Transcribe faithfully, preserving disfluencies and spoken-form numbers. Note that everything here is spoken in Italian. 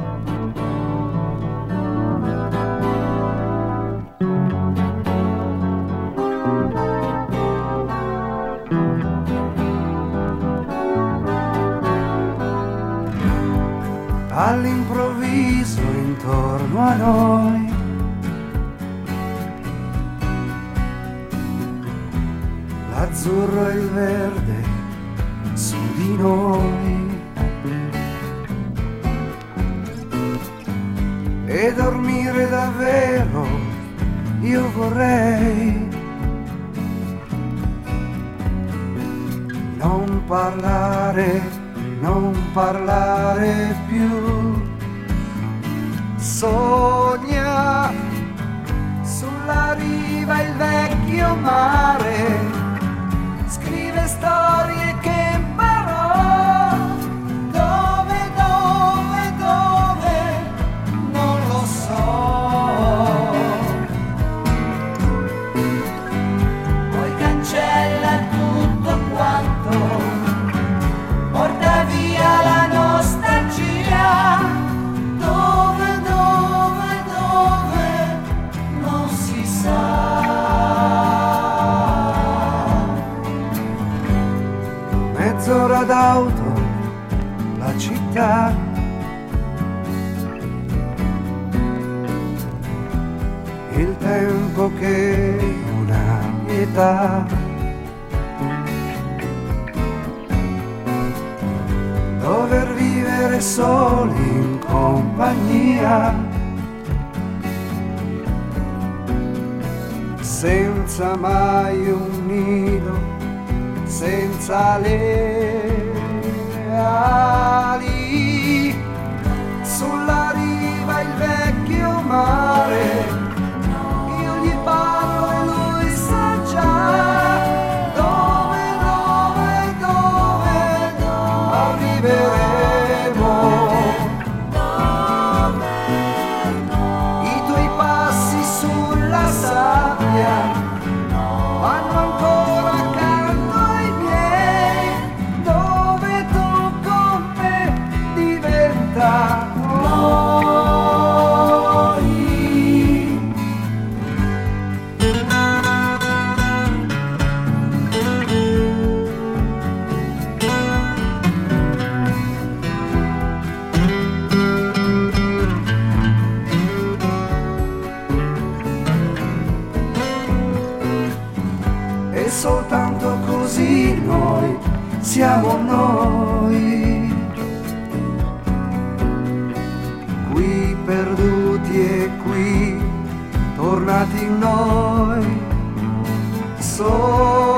All'improvviso intorno a noi l'azzurro e il verde su di noi, e dormire davvero io vorrei, non parlare, non parlare più. Sogna sulla riva il vecchio mare, scrive storie che imparò. Dove, dove, dove, non lo so. Poi cancella tutto quanto, porta via la nostalgia. Dove, dove, dove, non si sa. Mezz'ora d'auto, la città. Il tempo che non ha pietà. Dover vivere soli in compagnia, senza mai un nido, senza le ali. Sulla riva il vecchio mare, io gli parlo e lui sa già. Dove, dove, dove, dove arriveremo. I tuoi passi sulla sabbia vanno ancora accanto ai miei. Dove tu con me diventa noi. E soltanto così noi siamo noi, qui perduti e qui tornati in noi. So